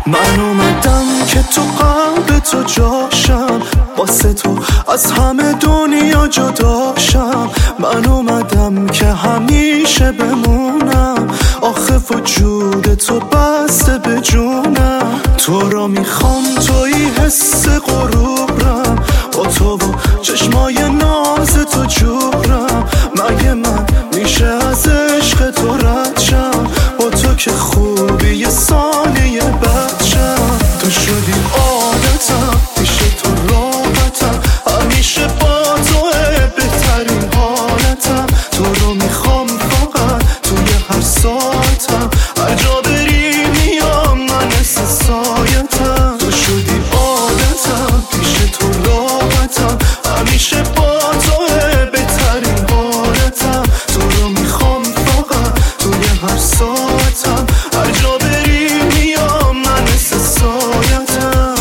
من اومدم که تو قلب تو جاشم، واسه تو از همه دنیا جداشم. من اومدم که همیشه بمونم، آخه وجود تو بسته به جونم. تو را میخوام، توی حس غرورم، با تو و چشمای ناز تو جورم. مگه من میشه از عشق تو رد شم؟ با تو که خوبی یه ثانیه بد شم. تو شدی عادتم، پیش تو راحتم، همیشه با توه بهترین حالتم. تو رو میخوام فقط توی هر ساعتم، هر جا بری میام من مثل سایتم. تو شدی عادتم، پیش تو راحتم، همیشه با توه بهترین حالتم. تو رو میخوام فقط توی هر ساعتم، هر جا بری میام من مثل سایتم.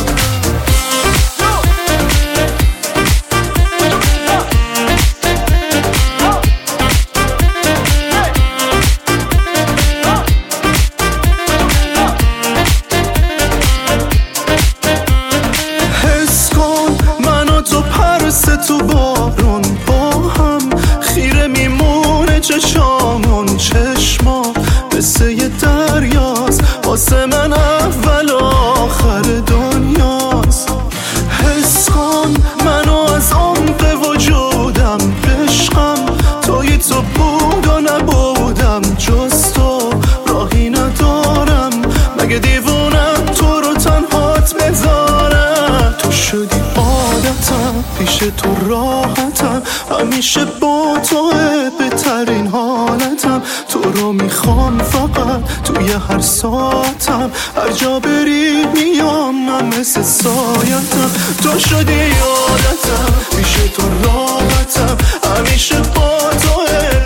حس کن من و تو پرس تو بارون با هم، خیره میمونه چشامون. چشما مثل یه دریاست، واسه من اول و آخر دنیاست. حس کن منو از عمق وجودم بشقم، توی تو بود و نبودم جز تو راهی ندارم. مگه دیوونم تو رو تنهات بذارم؟ تو شدی عادتم، پیش تو راحتم، همیشه با توه بهترین حالتم. تو رو میخوام فقط توی هر ساعتم، هر جا بری میام من مثل سایتم. تو شدی عادتم، پیش تو راحتم، همیشه با توه